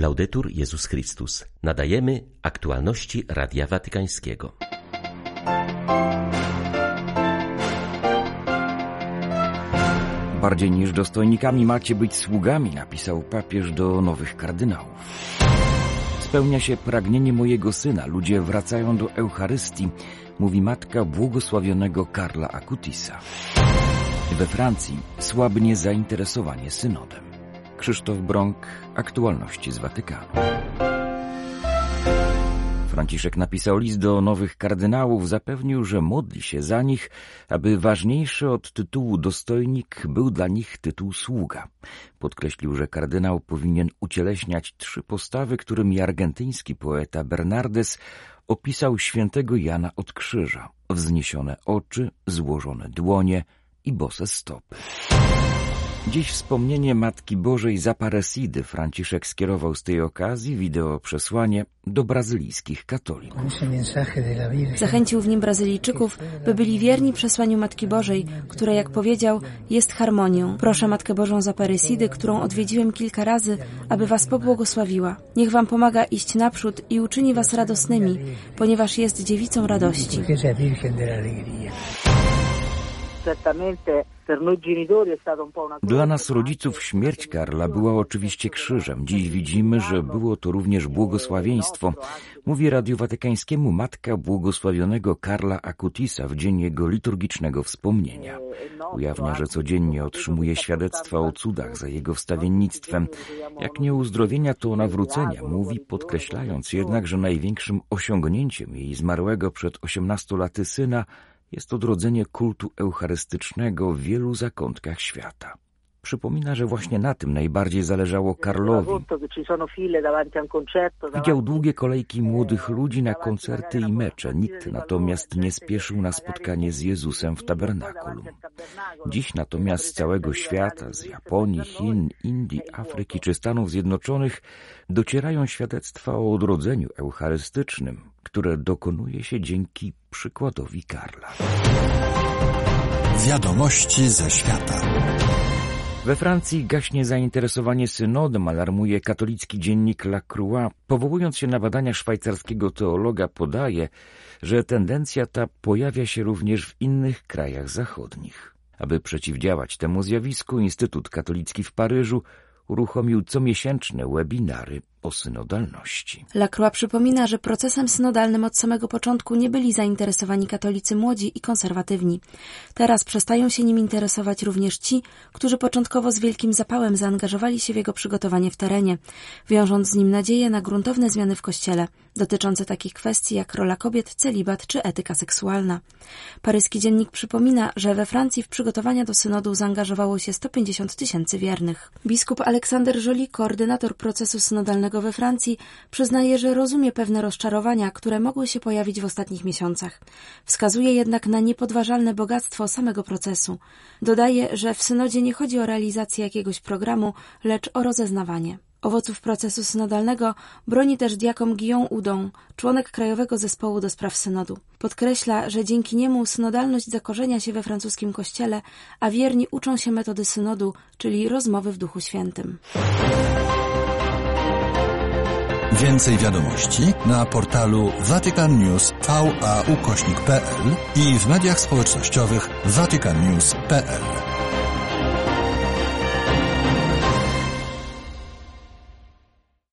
Laudetur Jezus Chrystus. Nadajemy aktualności Radia Watykańskiego. Bardziej niż dostojnikami macie być sługami, napisał papież do nowych kardynałów. Spełnia się pragnienie mojego syna. Ludzie wracają do Eucharystii, mówi matka błogosławionego Karla Acutisa. We Francji słabnie zainteresowanie synodem. Krzysztof Brąk, aktualności z Watykanu. Franciszek napisał list do nowych kardynałów, zapewnił, że modli się za nich, aby ważniejszy od tytułu dostojnik był dla nich tytuł sługa. Podkreślił, że kardynał powinien ucieleśniać 3 postawy, którymi argentyński poeta Bernardes opisał świętego Jana od krzyża: wzniesione oczy, złożone dłonie i bose stopy. Dziś wspomnienie Matki Bożej z Aparecidy. Franciszek skierował z tej okazji wideo przesłanie do brazylijskich katolików. Zachęcił w nim Brazylijczyków, by byli wierni przesłaniu Matki Bożej, które, jak powiedział, jest harmonią. Proszę Matkę Bożą z Aparecidy, którą odwiedziłem kilka razy, aby was pobłogosławiła. Niech wam pomaga iść naprzód i uczyni was radosnymi, ponieważ jest dziewicą radości. Dla nas, rodziców, śmierć Karla była oczywiście krzyżem. Dziś widzimy, że było to również błogosławieństwo. Mówi Radiu Watykańskiemu matka błogosławionego Karla Acutisa w dzień jego liturgicznego wspomnienia. Ujawnia, że codziennie otrzymuje świadectwa o cudach za jego wstawiennictwem. Jak nie uzdrowienia, to nawrócenia, mówi, podkreślając jednak, że największym osiągnięciem jej zmarłego przed 18 laty syna jest odrodzenie kultu eucharystycznego w wielu zakątkach świata. Przypomina, że właśnie na tym najbardziej zależało Karlowi. Widział długie kolejki młodych ludzi na koncerty i mecze. Nikt natomiast nie spieszył na spotkanie z Jezusem w tabernakulum. Dziś natomiast z całego świata, z Japonii, Chin, Indii, Afryki czy Stanów Zjednoczonych docierają świadectwa o odrodzeniu eucharystycznym, które dokonuje się dzięki przykładowi Karla. Wiadomości ze świata. We Francji gaśnie zainteresowanie synodem, alarmuje katolicki dziennik La Croix. Powołując się na badania szwajcarskiego teologa, podaje, że tendencja ta pojawia się również w innych krajach zachodnich. Aby przeciwdziałać temu zjawisku, Instytut Katolicki w Paryżu uruchomił comiesięczne webinary o synodalności. La Croix przypomina, że procesem synodalnym od samego początku nie byli zainteresowani katolicy młodzi i konserwatywni. Teraz przestają się nim interesować również ci, którzy początkowo z wielkim zapałem zaangażowali się w jego przygotowanie w terenie, wiążąc z nim nadzieję na gruntowne zmiany w Kościele, dotyczące takich kwestii jak rola kobiet, celibat czy etyka seksualna. Paryski dziennik przypomina, że we Francji w przygotowania do synodu zaangażowało się 150 000 wiernych. Biskup Aleksander Joly, koordynator procesu synodalnego we Francji, przyznaje, że rozumie pewne rozczarowania, które mogły się pojawić w ostatnich miesiącach. Wskazuje jednak na niepodważalne bogactwo samego procesu. Dodaje, że w synodzie nie chodzi o realizację jakiegoś programu, lecz o rozeznawanie. Owoców procesu synodalnego broni też diakon Guillaume Oudon, członek Krajowego Zespołu do Spraw Synodu. Podkreśla, że dzięki niemu synodalność zakorzenia się we francuskim kościele, a wierni uczą się metody synodu, czyli rozmowy w Duchu Świętym. Więcej wiadomości na portalu vaticannews.va/pl i w mediach społecznościowych vaticannews.pl.